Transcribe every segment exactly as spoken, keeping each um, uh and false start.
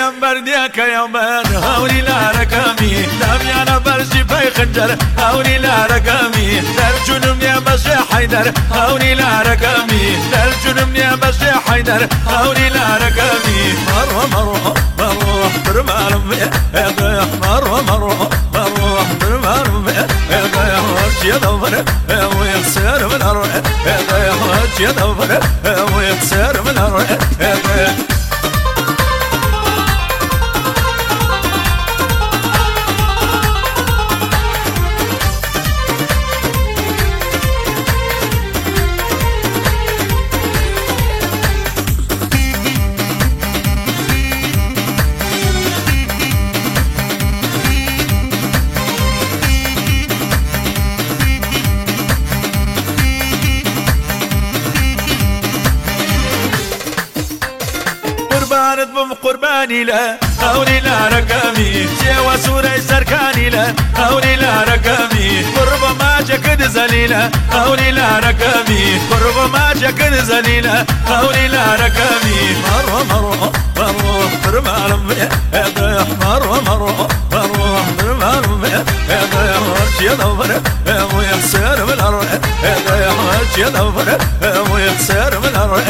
يم برديك يومان هوني لا رقمي دم يانا برشي في خنجر هوني لا رقمي درجنم يا بشي حيدر هوني لا رقمي درجنم يا بشي حيدر هوني لا رقمي مروه مروه مروه برمالم يا مروه مروه مروه برمالم يا هرش يدور ويخسر من الروح يا هرش يدور ويخسر من الروح قربانت بم قرباني لا هوني لا رقمي سوى سوري سركاني لا هوني لا رقمي قرب ما جكد زليلة هوني لا رقمي قرب ما جكد زليلة هوني لا رقمي مروه مروه مروه برمالم يا مروه مروه مروه برمالم يا هرش يدور ويخسر من الروح يا هرش يدور ويخسر من الروح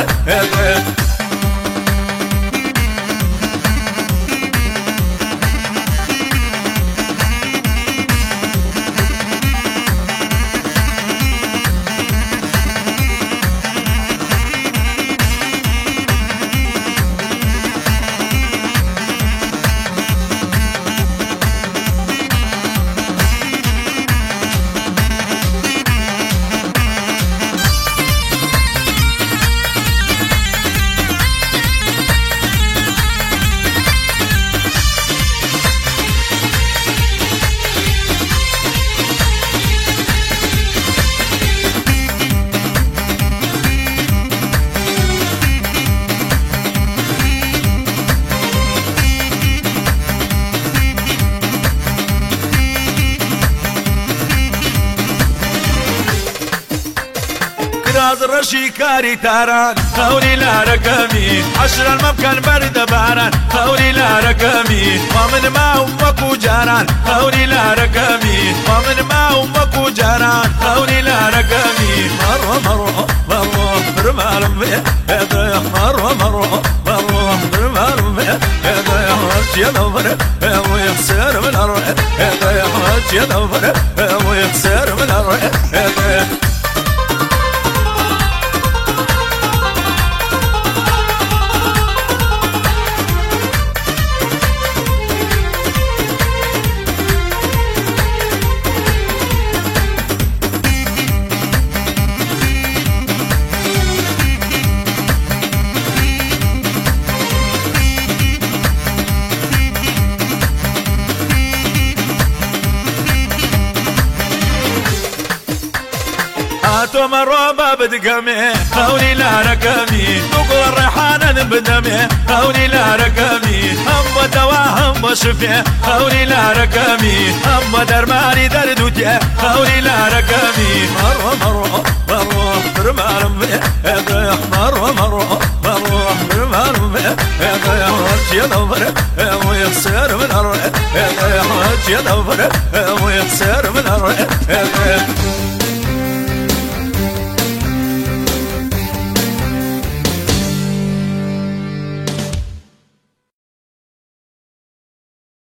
راز الرشي كاري تاران هوني لا رقمي عشر الممكن برد باران هوني لا رقمي ومن ما أمك جاران هوني لا رقمي ومن ما أمك جاران هوني لا رقمي مروه مروه مروه برمالم يا مروه مروه مروه برمالم يا هرش يدور ويخسر من الروح يا هرش يدور ويخسر من الروح هاتو مروبة بدقمي هوني لا رقمي تقول الريحانة بدمي هوني لا رقمي هم دواء هم شفي هوني لا رقمي هم درماني درد وجه هوني لا رقمي مروه مروه مروه برمالم يا مروه مروه مروه برمالم يا هرش يدور ويخسر من الروح يا هرش يدور ويخسر من الروح